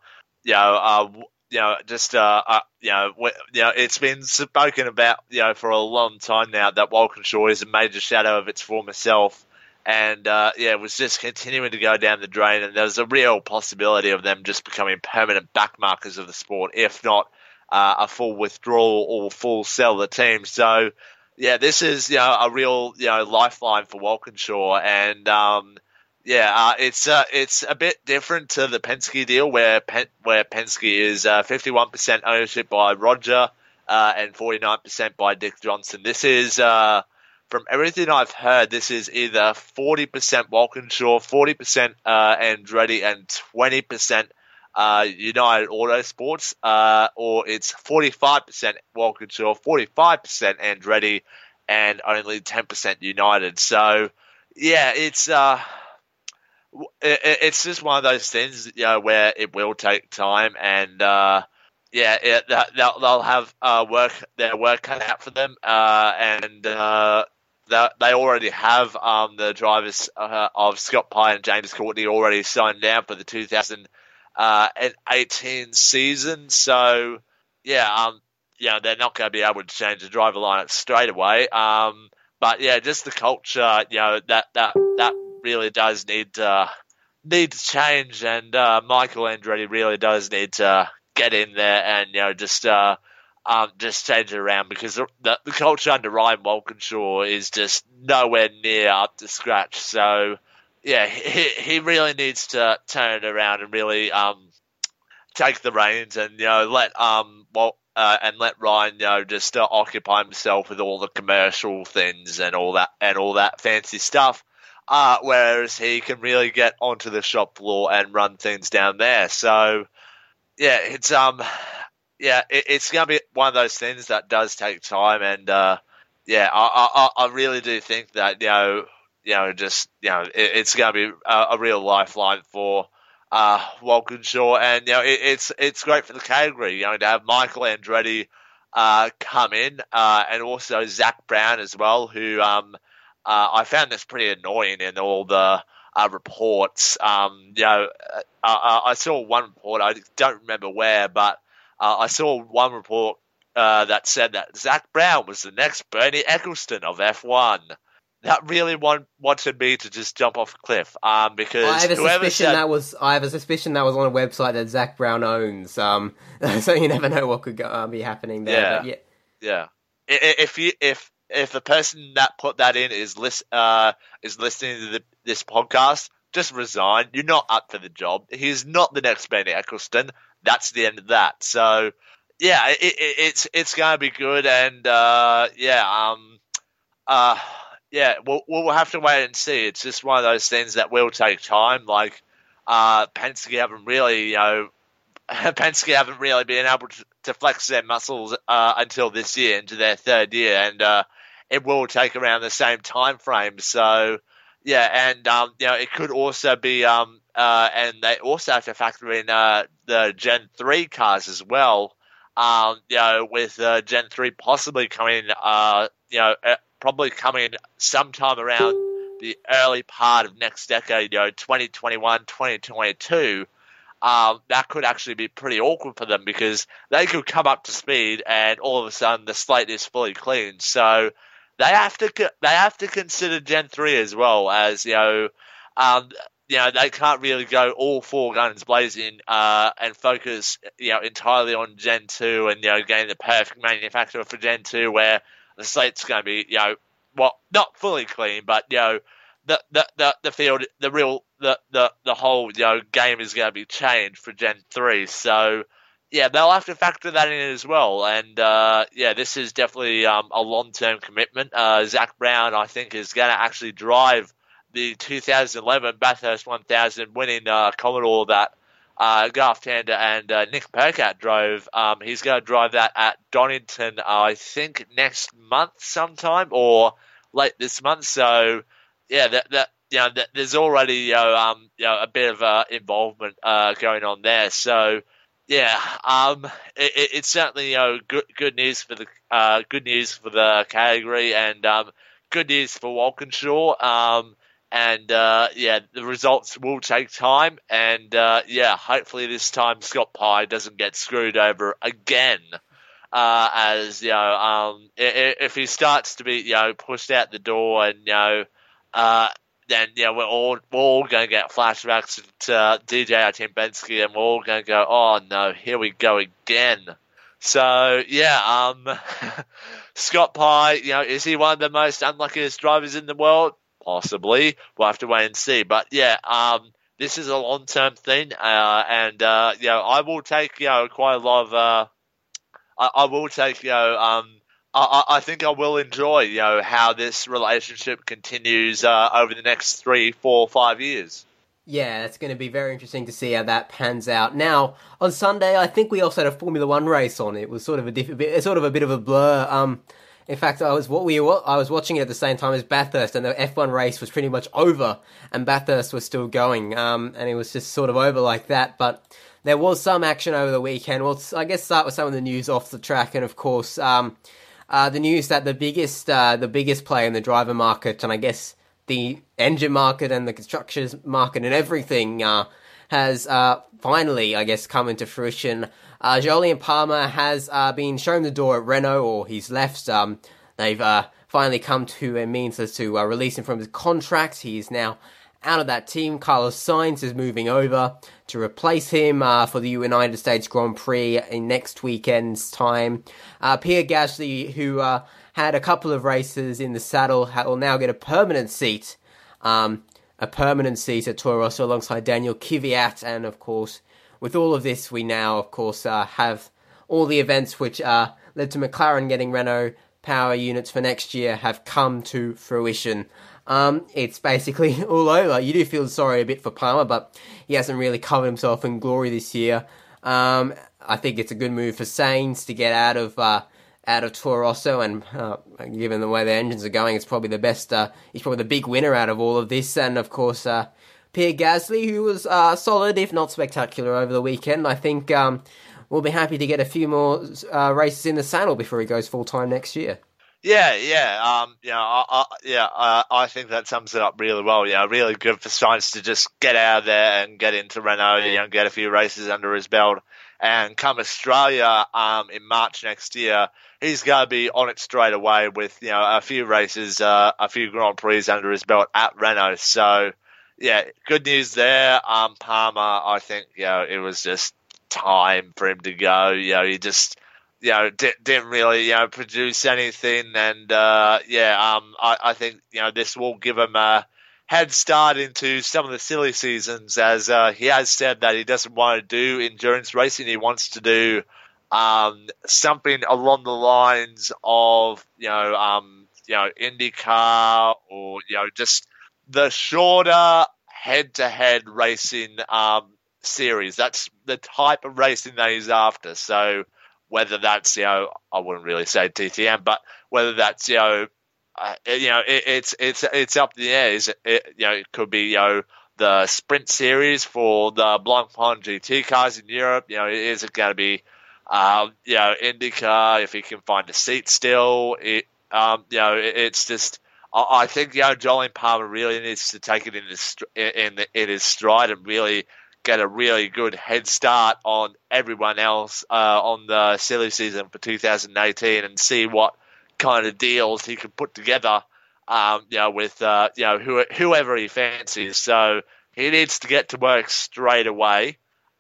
it's been spoken about, for a long time now that Walkinshaw is a major shadow of its former self. And, it was just continuing to go down the drain. And there's a real possibility of them just becoming permanent backmarkers of the sport, if not a full withdrawal or full sell of the team. So, this is, a real, lifeline for Walkinshaw. And, it's a bit different to the Penske deal where Penske is 51% ownership by Roger and 49% by Dick Johnson. This is, from everything I've heard, this is either 40% Walkinshaw, 40% Andretti, and 20% United Autosports, or it's 45% Walkinshaw, 45% Andretti, and only 10% United. So, it's just one of those things, where it will take time, and they'll have their work cut out for them, and they already have the drivers of Scott Pye and James Courtney already signed down for the 2018 season. So, they're not going to be able to change the driver lineup straight away. But just the culture, that really does need to change, and Michael Andretti really does need to get in there and just change it around, because the culture under Ryan Walkinshaw is just nowhere near up to scratch. So he really needs to turn it around and really take the reins and let Ryan just occupy himself with all the commercial things and all that fancy stuff. Whereas he can really get onto the shop floor and run things down there. So, it's it's going to be one of those things that does take time. And, I really do think that, it's going to be a real lifeline for Walkinshaw. And, it's great for the category, to have Michael Andretti come in, and also Zach Brown as well, who I found this pretty annoying in all the reports. I saw one report, I don't remember where, but I saw one report that said that Zach Brown was the next Bernie Eccleston of F1. That really wanted me to just jump off a cliff, because I have a suspicion that was on a website that Zach Brown owns. So you never know what could be happening there. If the person that put that in is listening to this podcast, just resign. You're not up for the job. He's not the next Bernie Eccleston. That's the end of that. So, it's going to be good, and we'll have to wait and see. It's just one of those things that will take time. Like Penske haven't really been able to flex their muscles until this year, into their third year, and it will take around the same time frame. So, it could also be, and they also have to factor in the Gen 3 cars as well. With Gen 3 possibly coming, probably coming sometime around the early part of next decade, 2021, 2022. That could actually be pretty awkward for them, because they could come up to speed and all of a sudden the slate is fully clean. So they have to consider Gen 3 as well, as they can't really go all four guns blazing and focus entirely on Gen 2 and getting the perfect manufacturer for Gen 2, where the slate's going to be not fully clean, but the field, the whole game is going to be changed for Gen 3. So they'll have to factor that in as well. And this is definitely a long-term commitment. Zach Brown, I think, is going to actually drive the 2011 Bathurst 1000 winning Commodore that Garth Tander and Nick Percat drove. He's going to drive that at Donington, I think, next month sometime or late this month. So, yeah, there's already a bit of involvement going on there. So, yeah, it's certainly good news for the category and good news for Walkinshaw. The results will take time, and hopefully this time Scott Pye doesn't get screwed over again. If he starts to be pushed out the door, and then we're all going to get flashbacks to DJ Artembensky, and we're all going to go, oh no, here we go again. So Scott Pye, is he one of the most unluckiest drivers in the world? Possibly. We'll have to wait and see. But this is a long-term thing, and I will take quite a lot of. I will take I think I will enjoy how this relationship continues over the next 3, 4, 5 years. Yeah, it's going to be very interesting to see how that pans out. Now, on Sunday, I think we also had a Formula One race on. It was sort of a bit of a blur. In fact, I was watching it at the same time as Bathurst, and the F1 race was pretty much over, and Bathurst was still going, and it was just sort of over like that. But there was some action over the weekend. Well, I guess start with some of the news off the track, and of course, the news that the biggest player in the driver market, and I guess the engine market and the constructors market and everything, has finally, I guess, come into fruition. Jolyon Palmer has been shown the door at Renault, or he's left. They've finally come to a means as to release him from his contract. He is now out of that team. Carlos Sainz is moving over to replace him for the United States Grand Prix in next weekend's time. Pierre Gasly, who had a couple of races in the saddle, will now get a permanent seat. A permanent seat at Toro Rosso alongside Daniel Kvyat, and of course, with all of this, we now, of course, have all the events which led to McLaren getting Renault power units for next year have come to fruition. It's basically all over. You do feel sorry a bit for Palmer, but he hasn't really covered himself in glory this year. I think it's a good move for Sainz to get out of Toro Rosso, and given the way the engines are going, it's probably the best. He's probably the big winner out of all of this, and of course, Pierre Gasly, who was solid, if not spectacular, over the weekend. I think we'll be happy to get a few more races in the saddle before he goes full time next year. I think that sums it up really well. Really good for Sainz to just get out of there and get into Renault, get a few races under his belt, and come Australia in March next year, he's going to be on it straight away with a few races, a few Grand Prix under his belt at Renault. So yeah, good news there. Palmer, I think it was just time for him to go. He just didn't really produce anything, and I think this will give him a head start into some of the silly seasons, as he has said that he doesn't want to do endurance racing. He wants to do something along the lines of IndyCar, or just the shorter head-to-head racing series. That's the type of racing that he's after. So whether that's I wouldn't really say DTM, but whether that's it's up in the air. It could be the sprint series for the Blancpain GT cars in Europe. Is it going to be IndyCar if he can find a seat still? It's just. I think Jolyon Palmer really needs to take it in his stride and really get a really good head start on everyone else on the silly season for 2018, and see what kind of deals he can put together, with whoever he fancies. So he needs to get to work straight away.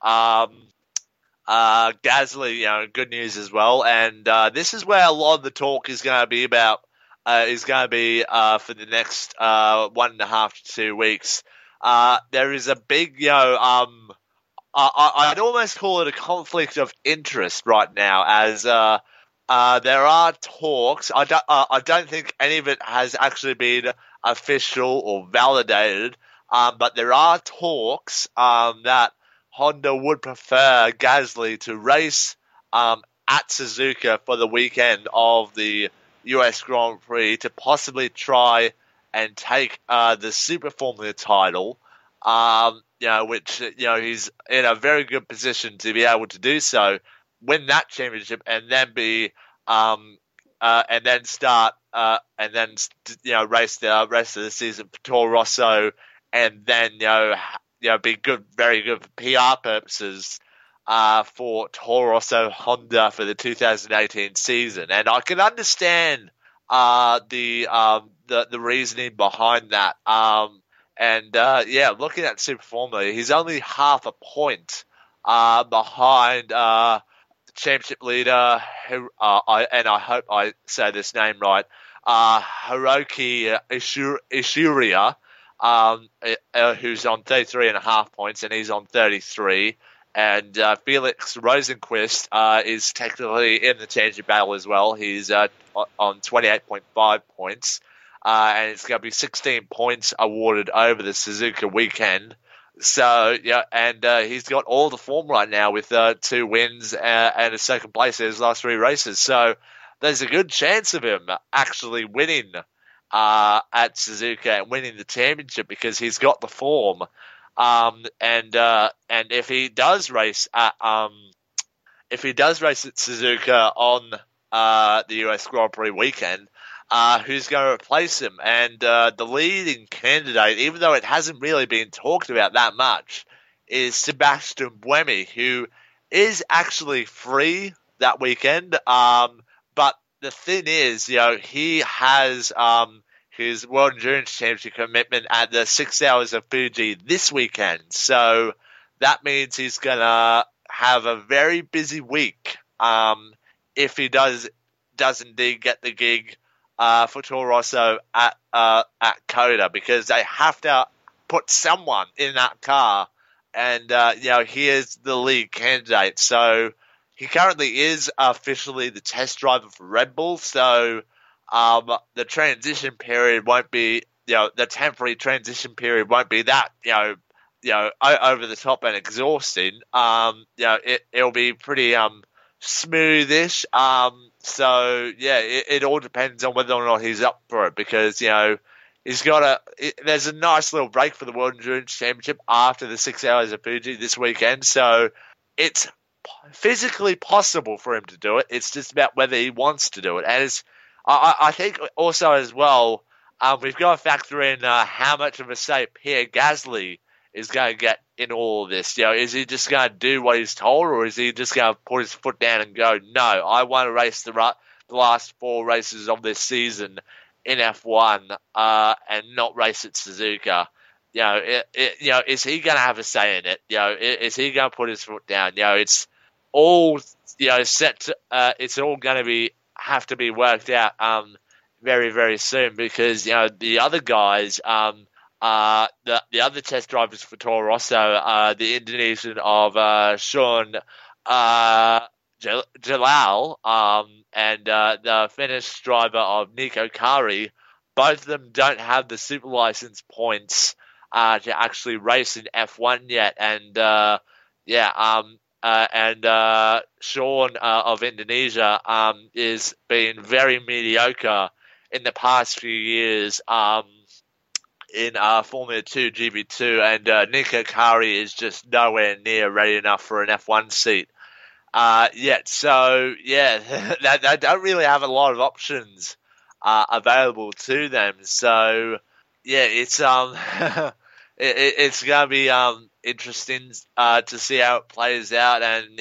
Gasly, good news as well, and this is where a lot of the talk is going to be about. For the next 1.5 to 2 weeks. There is a big, I'd almost call it a conflict of interest right now, as There are talks. I don't think any of it has actually been official or validated. But there are talks that Honda would prefer Gasly to race at Suzuka for the weekend of the US Grand Prix to possibly try and take the Super Formula title. Which he's in a very good position to be able to do so, win that championship, and then be and then start and then race the rest of the season for Toro Rosso, and then be good, very good for PR purposes for Toro Rosso Honda for the 2018 season. And I can understand the reasoning behind that. Looking at Super Formula, he's only half a point behind the championship leader, and I hope I say this name right, Hiroki Ishiria, who's on 33.5 points, and he's on 33. And Felix Rosenqvist is technically in the championship battle as well. He's on 28.5 points. And it's going to be 16 points awarded over the Suzuka weekend. So, he's got all the form right now with 2 wins and a second place in his last 3 races. So there's a good chance of him actually winning at Suzuka and winning the championship because he's got the form. And if he does race at Suzuka on the US Grand Prix weekend, who's going to replace him? And the leading candidate, even though it hasn't really been talked about that much, is Sebastian Buemi, who is actually free that weekend. But the thing is, he has his World Endurance Championship commitment at the 6 Hours of Fuji this weekend. So that means he's going to have a very busy week if he does indeed get the gig for Toro Rosso at COTA, because they have to put someone in that car, and he is the lead candidate. So he currently is officially the test driver for Red Bull. So the transition period won't be, the temporary transition period won't be that over the top and exhausting. It'll be pretty smoothish. It all depends on whether or not he's up for it, because there's a nice little break for the World Endurance Championship after the 6 Hours of Fuji this weekend, so it's physically possible for him to do it. It's just about whether he wants to do it. And I think also as well, we've got to factor in how much of a say Pierre Gasly is going to get in all of this. Is he just going to do what he's told, or is he just going to put his foot down and go, no, I want to race the last 4 races of this season in F1 and not race at Suzuka? Is he going to have a say in it? Is he going to put his foot down? It's all set to, it's all going to have to be worked out very, very soon, because the other guys, the other test drivers for Toro Rosso, the Indonesian of Sean Jalal and the Finnish driver of Niko Kari, both of them don't have the super license points to actually race in F1 yet. And Sean of Indonesia is being very mediocre in the past few years in Formula 2 GP2, and Niko Kari is just nowhere near ready enough for an F1 seat yet. So they don't really have a lot of options available to them. So it's it's gonna be interesting to see how it plays out, and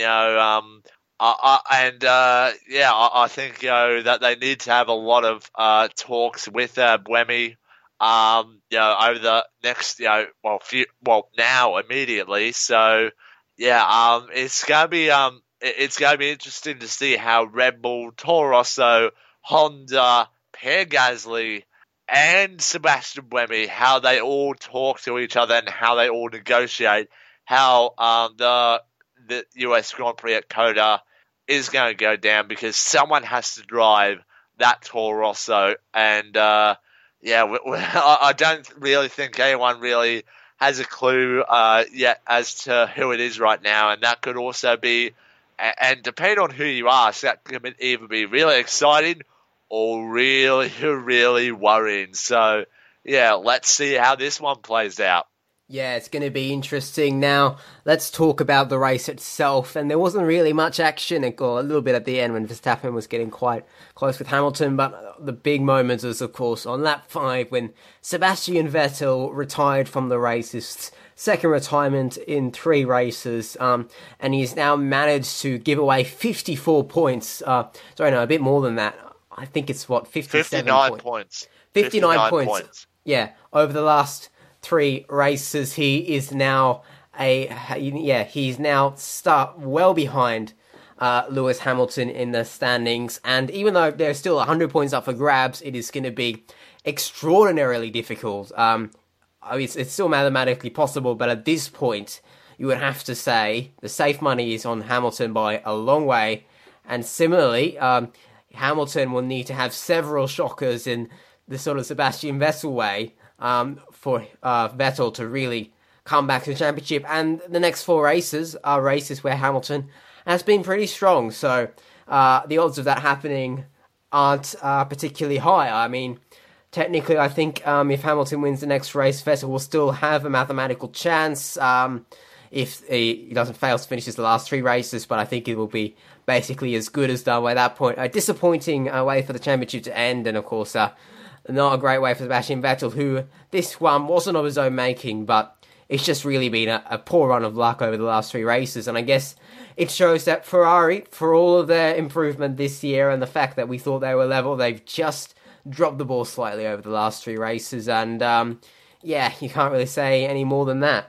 I think that they need to have a lot of talks with Buemi over the next now immediately. So it's gonna be interesting to see how Red Bull, Toro Rosso, Honda, Pierre Gasly, and Sebastian Buemi, how they all talk to each other and how they all negotiate, how the US Grand Prix at COTA is going to go down because someone has to drive that Toro Rosso, and I don't really think anyone really has a clue yet as to who it is right now, and that could also be, and depending on who you ask, that could either be really exciting or really, really worrying. So, yeah, let's see how this one plays out. Yeah, it's going to be interesting. Now, let's talk about the race itself. And there wasn't really much action, or a little bit at the end when Verstappen was getting quite close with Hamilton. But the big moment was, of course, on lap 5 when Sebastian Vettel retired from the race, his second retirement in 3 races. And he's now managed to give away 54 points. A bit more than that. I think it's, 59 points. 59 points. Yeah, over the last 3 races, he is now he's now well behind Lewis Hamilton in the standings, and even though there's still 100 points up for grabs, it is going to be extraordinarily difficult. It's still mathematically possible, but at this point, you would have to say the safe money is on Hamilton by a long way, and similarly, Hamilton will need to have several shockers in the sort of Sebastian Vettel way for Vettel to really come back to the championship. And the next 4 races are races where Hamilton has been pretty strong. So the odds of that happening aren't particularly high. I mean, technically, I think if Hamilton wins the next race, Vettel will still have a mathematical chance if he doesn't fail to finish the last 3 races. But I think it will be basically as good as done by that point. A disappointing way for the championship to end, and of course, not a great way for Sebastian Vettel, who this one wasn't of his own making, but it's just really been a poor run of luck over the last 3 races. And I guess it shows that Ferrari, for all of their improvement this year and the fact that we thought they were level, they've just dropped the ball slightly over the last 3 races. And you can't really say any more than that.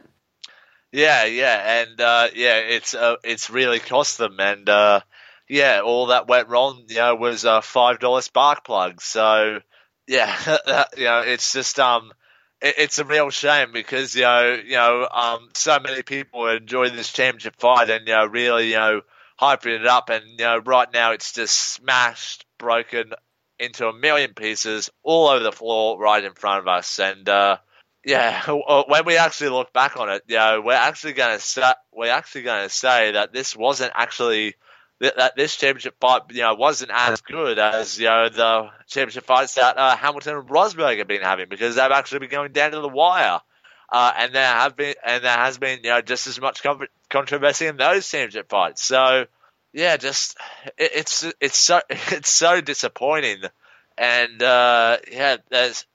It's really cost them, and all that went wrong, was a $5 spark plug. So, it's just it's a real shame because so many people are enjoying this championship fight and really hyping it up, and right now it's just smashed, broken into a million pieces all over the floor right in front of us, and. When we actually look back on it, we're actually going to say that this wasn't actually that this championship fight, wasn't as good as the championship fights that Hamilton and Rosberg have been having, because they've actually been going down to the wire, and there has been just as much controversy in those championship fights. So it's so disappointing, and there's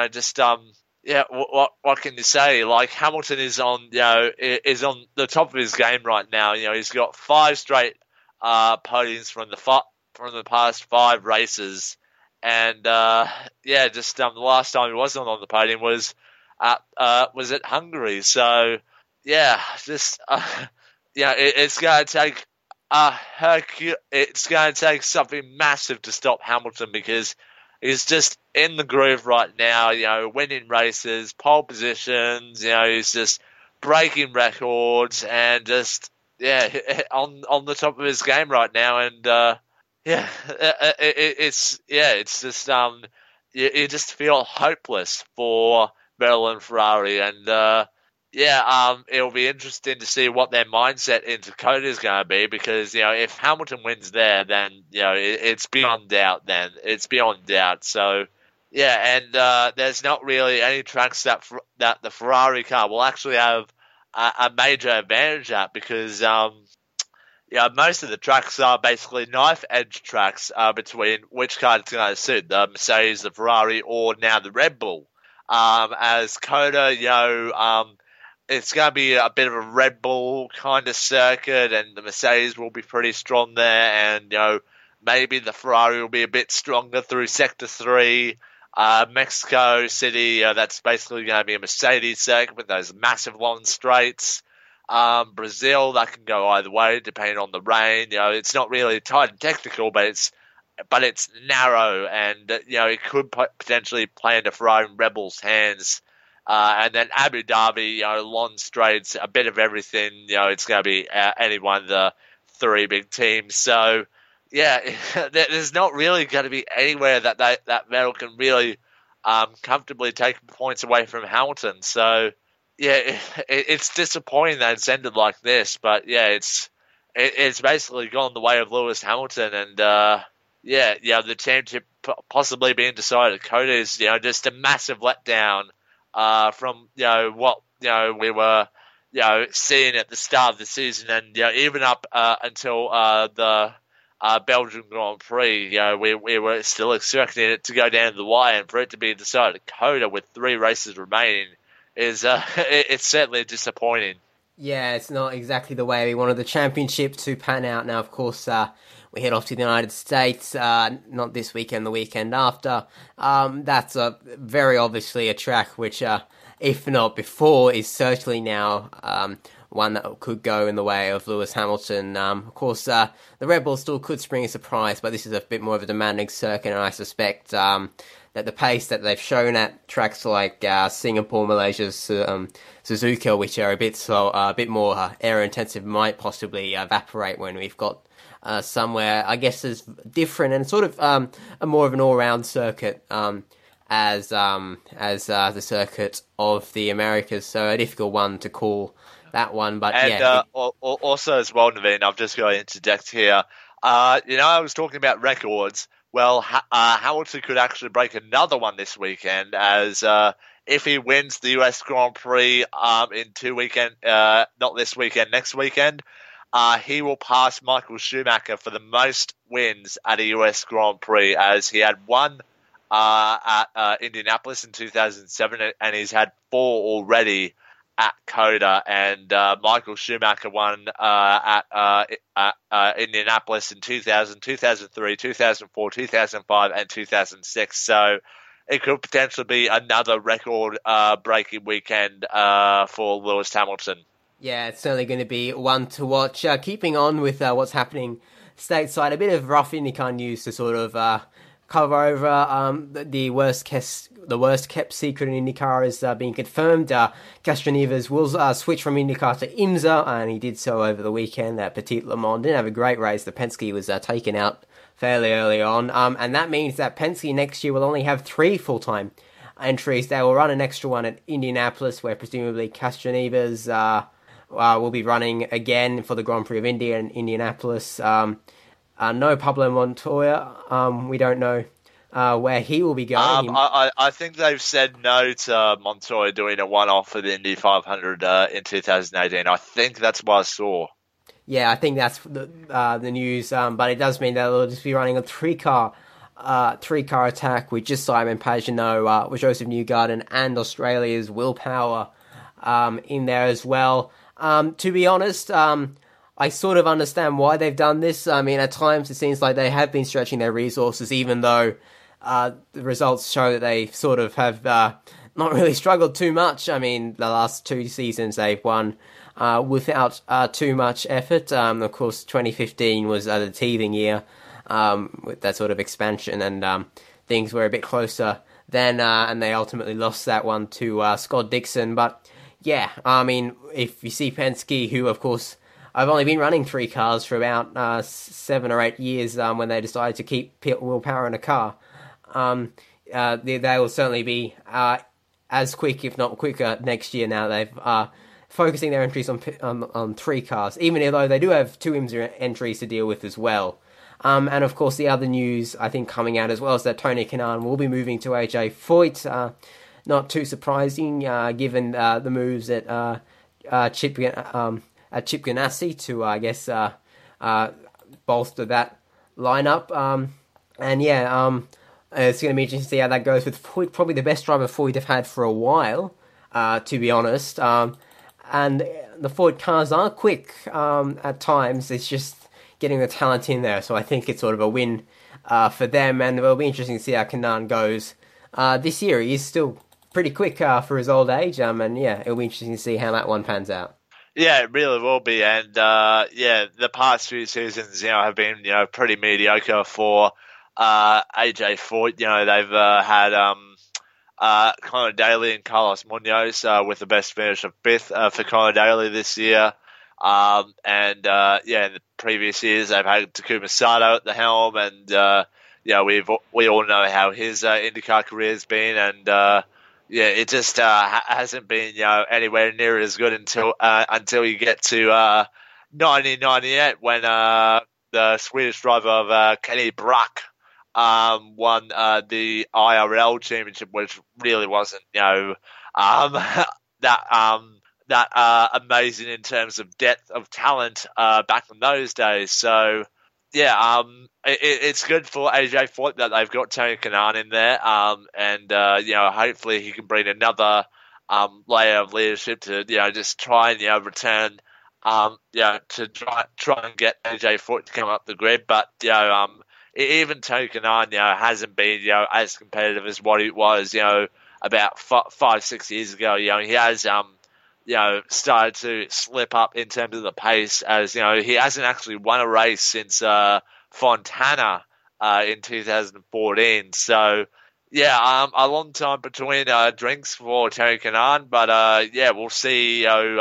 what can you say? Like, Hamilton is on the top of his game right now. He's got 5 straight podiums from the past 5 races, and the last time he wasn't on the podium was at Hungary. So it's going to take it's going to take something massive to stop Hamilton, because he's just in the groove right now, winning races, pole positions, he's just breaking records and just, on the top of his game right now. And, it's just, you just feel hopeless for Vettel and Ferrari. And, it'll be interesting to see what their mindset in Dakota is going to be, because, if Hamilton wins there, then, it's beyond doubt then. It's beyond doubt. So, there's not really any tracks that the Ferrari car will actually have a major advantage at, because, most of the tracks are basically knife-edge tracks between which car it's going to suit, the Mercedes, the Ferrari, or now the Red Bull. As Coda, it's going to be a bit of a Red Bull kind of circuit, and the Mercedes will be pretty strong there, and, maybe the Ferrari will be a bit stronger through Sector 3. Mexico City, that's basically going to be a Mercedes circuit with those massive long straights. Brazil, that can go either way depending on the rain. It's not really tight and technical, but it's narrow, and it could potentially play into Ferrari and Red Bull's hands. And then Abu Dhabi, long straights, a bit of everything. It's going to be any one of the three big teams. So, yeah, there's not really going to be anywhere that Vettel can really comfortably take points away from Hamilton. So, yeah, it's disappointing that it's ended like this. But, yeah, it's basically gone the way of Lewis Hamilton. And, the championship possibly being decided at Coda is, just a massive letdown from, what, we were, seeing at the start of the season, and even up until the Belgian Grand Prix, we were still expecting it to go down to the wire, and for it to be decided at Coda with 3 races remaining is it's certainly disappointing. Yeah, it's not exactly the way we wanted the championship to pan out. Now, of course, we head off to the United States, not this weekend, the weekend after. That's very obviously a track which, if not before, is certainly now one that could go in the way of Lewis Hamilton. Of course, the Red Bull still could spring a surprise, but this is a bit more of a demanding circuit, and I suspect that the pace that they've shown at tracks like Singapore, Malaysia, Suzuka, which are a bit slow, a bit more aero-intensive, might possibly evaporate when we've got somewhere, I guess, is different and sort of a more of an all-round circuit as the circuit of the Americas. So a difficult one to call that one, but also as well, Naveen, I've just got to interject here. I was talking about records. Well, Hamilton could actually break another one this weekend, as if he wins the US Grand Prix in 2 weekend, not this weekend, next weekend, he will pass Michael Schumacher for the most wins at a US Grand Prix, as he had one at Indianapolis in 2007, and he's had 4 already at Coda, and Michael Schumacher won at Indianapolis in 2000, 2003, 2004, 2005, and 2006. So it could potentially be another record-breaking weekend for Lewis Hamilton. Yeah, it's certainly going to be one to watch. Keeping on with what's happening stateside, a bit of rough IndyCar news to sort of cover over. The worst kept secret in IndyCar is being confirmed. Castroneves will switch from IndyCar to IMSA, and he did so over the weekend at Petit Le Mans. Didn't have a great race. The Penske was taken out fairly early on, and that means that Penske next year will only have 3 full-time entries. They will run an extra one at Indianapolis, where presumably Castroneves will be running again for the Grand Prix of India and Indianapolis. No Pablo Montoya. We don't know where he will be going. I think they've said no to Montoya doing a one-off for the Indy 500 in 2018. I think that's what I saw. Yeah, I think that's the news. But it does mean that they'll just be running a three-car attack with just Simon Pagenaud, with Joseph Newgarden, and Australia's Will Power in there as well. To be honest, I sort of understand why they've done this. I mean, at times it seems like they have been stretching their resources, even though the results show that they sort of have not really struggled too much. I mean, the last 2 seasons they've won without too much effort. Of course, 2015 was the teething year with that sort of expansion, and things were a bit closer then, and they ultimately lost that one to Scott Dixon. But yeah, I mean, if you see Penske, who of course I've only been running 3 cars for about 7 or 8 years when they decided to keep Will Power in a car. They will certainly be as quick, if not quicker, next year now. They've focusing their entries on 3 cars, even though they do have 2 IMSA entries to deal with as well. And of course, the other news I think coming out as well is that Tony Kanaan will be moving to AJ Foyt. Not too surprising, given the moves at Chip Ganassi to, I guess, bolster that lineup. And yeah, it's going to be interesting to see how that goes with Foyt, probably the best driver Foyt have had for a while, to be honest. And the Foyt cars are quick at times. It's just getting the talent in there. So I think it's sort of a win for them, and it'll be interesting to see how Kanaan goes this year. He is still pretty quick for his old age, and yeah, it'll be interesting to see how that one pans out. Yeah, it really will be, and the past few seasons, have been pretty mediocre for AJ Foyt. They've had Conor Daly and Carlos Munoz with the best finish of 5th for Conor Daly this year. In the previous years they've had Takuma Sato at the helm, and we all know how his IndyCar career's been, and it just hasn't been anywhere near as good until you get to 1998 when the Swedish driver of Kenny Brack won the IRL championship, which really wasn't that amazing in terms of depth of talent back in those days. So it's good for AJ Foyt that they've got Tony Kanaan in there, and hopefully he can bring another layer of leadership to just try and return to try and get AJ Foyt to come up the grid. But even Tony Kanaan hasn't been as competitive as what he was about 5-6 years ago. He has started to slip up in terms of the pace, as he hasn't actually won a race since Fontana in 2014. So a long time between drinks for Tony Kanaan, but we'll see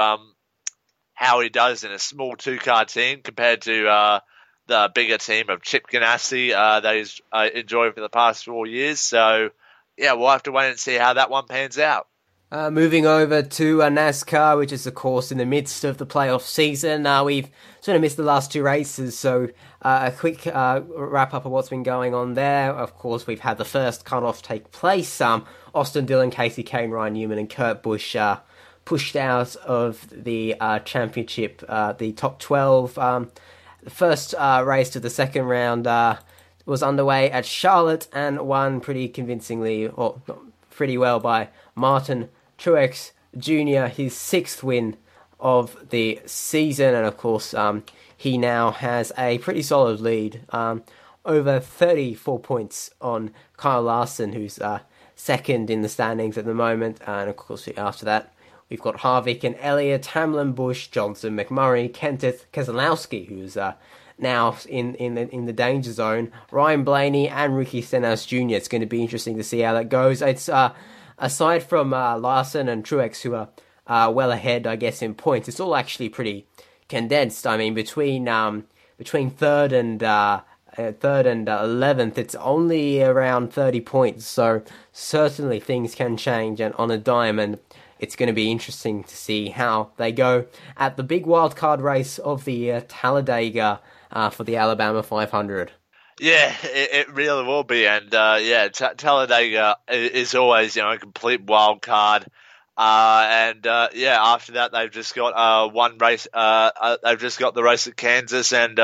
how he does in a small two-car team compared to the bigger team of Chip Ganassi that he's enjoyed for the past 4 years. So we'll have to wait and see how that one pans out. Moving over to NASCAR, which is, of course, in the midst of the playoff season. We've sort of missed the last two races, so a quick wrap-up of what's been going on there. Of course, we've had the first cut-off take place. Austin Dillon, Casey Kane, Ryan Newman and Kurt Busch pushed out of the championship, the top 12. The first race of the second round was underway at Charlotte and won pretty convincingly, or pretty well, by Martin Truex Jr., his sixth win of the season, and of course he now has a pretty solid lead, over 34 points on Kyle Larson, who's second in the standings at the moment, and of course after that we've got Harvick and Elliott, Hamlin, Busch, Johnson, McMurray, Kenseth, Keselowski, who's now in the danger zone, Ryan Blaney and Ricky Stenhouse Jr. It's going to be interesting to see how that goes. It's aside from Larson and Truex, who are well ahead, I guess, in points, it's all actually pretty condensed. I mean, between third and 11th, it's only around 30 points. So certainly things can change and on a dime, and it's going to be interesting to see how they go at the big wildcard race of the year, Talladega, for the Alabama 500. Yeah, it really will be, and Talladega is always a complete wild card, after that they've just got one race. They've just got the race at Kansas, and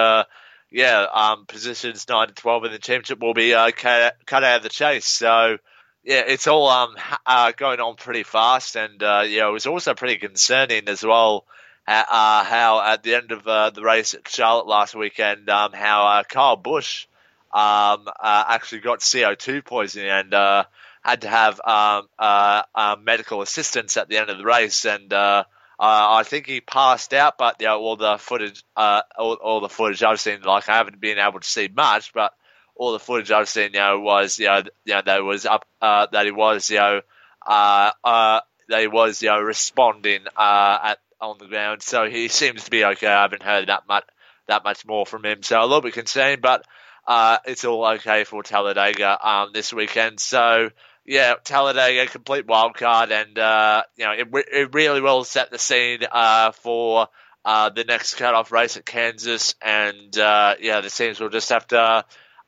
positions 9 to 12 in the championship will be cut out of the chase. So it's all going on pretty fast, and it was also pretty concerning as well. How at the end of the race at Charlotte last weekend, how Kyle Busch actually got CO2 poisoning and had to have medical assistance at the end of the race, and I think he passed out. But all the footage I've seen, like I haven't been able to see much, but all the footage I've seen, was that was up that he was responding on the ground, so he seems to be okay. I haven't heard that much more from him, so a little bit concerned, but it's all okay for Talladega this weekend. So Talladega, complete wild card, and it really will set the scene for the next cutoff race at Kansas, and the teams will just have to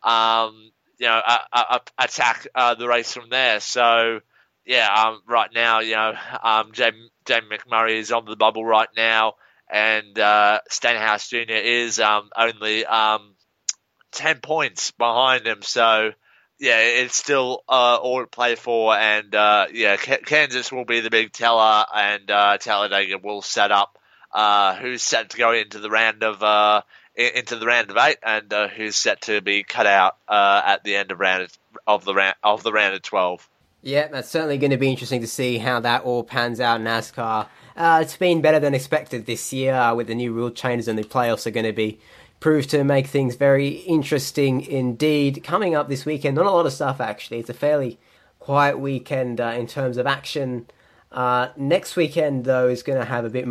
attack the race from there. So right now, Jamie McMurray is on the bubble right now, and Stenhouse Jr. is only 10 points behind him. So it's still all to play for, and Kansas will be the big teller, and Talladega will set up who's set to go into the round of 8, and who's set to be cut out at the end of the round of 12. Yeah, that's certainly going to be interesting to see how that all pans out in NASCAR. It's been better than expected this year with the new rule changes, and the playoffs are going to be proved to make things very interesting indeed. Coming up this weekend, not a lot of stuff actually. It's a fairly quiet weekend in terms of action. Next weekend, though, is going to have a bit more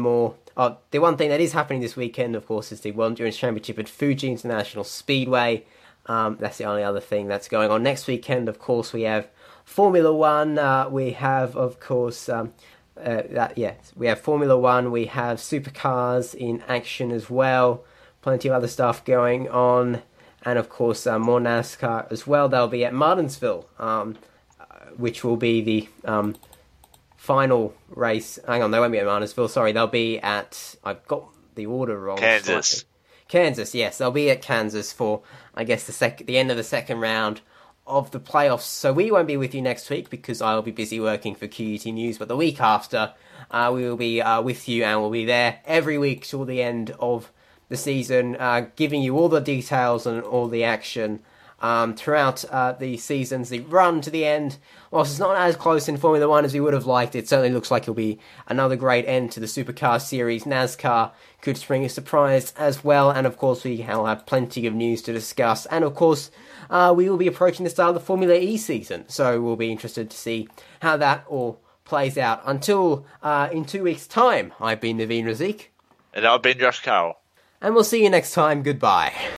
The one thing that is happening this weekend, of course, is the World Endurance Championship at Fuji International Speedway. That's the only other thing that's going on. Next weekend, of course, we have Formula One. We have, of course, we have Formula One. We have supercars in action as well. Plenty of other stuff going on. And, of course, more NASCAR as well. They'll be at Martinsville, which will be the final race. Hang on, they won't be at Martinsville. Sorry, they'll be at... I've got the order wrong. Kansas. Kansas, yes. They'll be at Kansas for, I guess, the end of the second round of the playoffs. So we won't be with you next week because I'll be busy working for QUT News. But the week after, we will be with you, and we'll be there every week till the end of the season, giving you all the details and all the action throughout the seasons, the run to the end. Whilst it's not as close in Formula One as we would have liked, it certainly looks like it'll be another great end to the Supercar Series. NASCAR could spring a surprise as well, and of course we will have plenty of news to discuss. And of course, we will be approaching the start of the Formula E season, so we'll be interested to see how that all plays out. Until in 2 weeks' time, I've been Naveen Razik. And I've been Josh Carroll. And we'll see you next time. Goodbye.